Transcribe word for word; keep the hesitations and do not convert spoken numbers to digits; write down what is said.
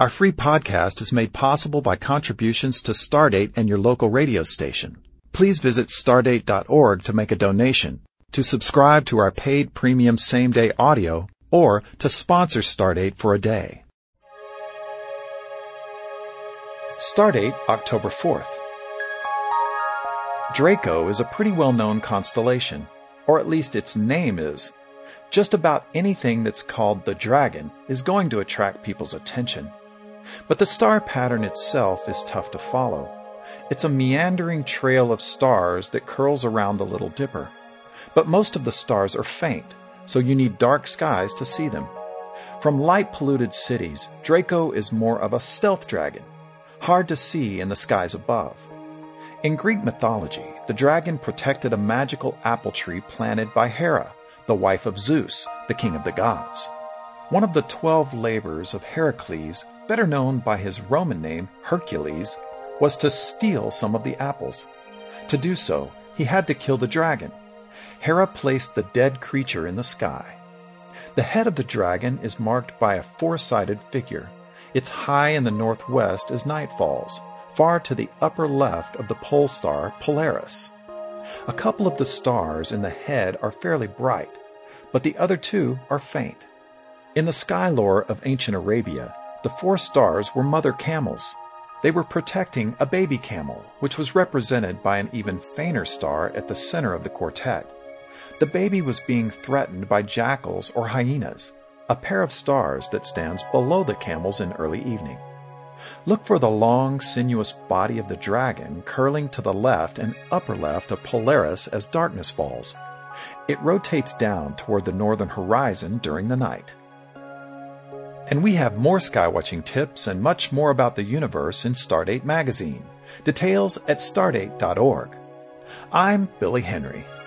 Our free podcast is made possible by contributions to Stardate and your local radio station. Please visit stardate dot org to make a donation, to subscribe to our paid premium same-day audio, or to sponsor Stardate for a day. Stardate, October fourth. Draco is a pretty well-known constellation, or at least its name is. Just about anything that's called the Dragon is going to attract people's attention. But the star pattern itself is tough to follow. It's a meandering trail of stars that curls around the Little Dipper. But most of the stars are faint, so you need dark skies to see them. From light-polluted cities, Draco is more of a stealth dragon, hard to see in the skies above. In Greek mythology, the dragon protected a magical apple tree planted by Hera, the wife of Zeus, the king of the gods. One of the twelve labors of Heracles, better known by his Roman name Hercules, was to steal some of the apples. To do so, he had to kill the dragon. Hera placed the dead creature in the sky. The head of the dragon is marked by a four-sided figure. It's high in the northwest as night falls, far to the upper left of the pole star Polaris. A couple of the stars in the head are fairly bright, but the other two are faint. In the sky lore of ancient Arabia, the four stars were mother camels. They were protecting a baby camel, which was represented by an even fainter star at the center of the quartet. The baby was being threatened by jackals or hyenas, a pair of stars that stands below the camels in early evening. Look for the long, sinuous body of the dragon curling to the left and upper left of Polaris as darkness falls. It rotates down toward the northern horizon during the night. And we have more skywatching tips and much more about the universe in Stardate magazine. Details at stardate dot org. I'm Billy Henry.